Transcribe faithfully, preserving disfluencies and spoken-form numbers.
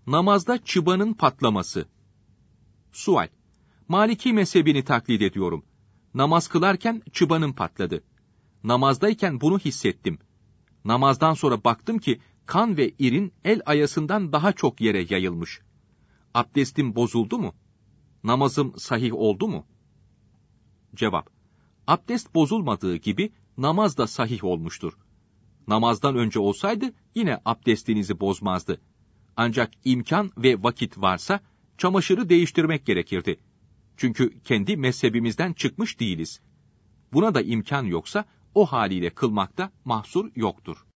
Namazda çıbanın patlaması. Sual. Maliki mezhebini taklit ediyorum. Namaz kılarken çıbanım patladı. Namazdayken bunu hissettim. Namazdan sonra baktım ki kan ve irin el ayasından daha çok yere yayılmış. Abdestim bozuldu mu? Namazım sahih oldu mu? Cevap. Abdest bozulmadığı gibi namaz da sahih olmuştur. Namazdan önce olsaydı yine abdestinizi bozmazdı. Ancak imkan ve vakit varsa çamaşırı değiştirmek gerekirdi. Çünkü kendi mezhebimizden çıkmış değiliz. Buna da imkan yoksa o haliyle kılmakta mahsur yoktur.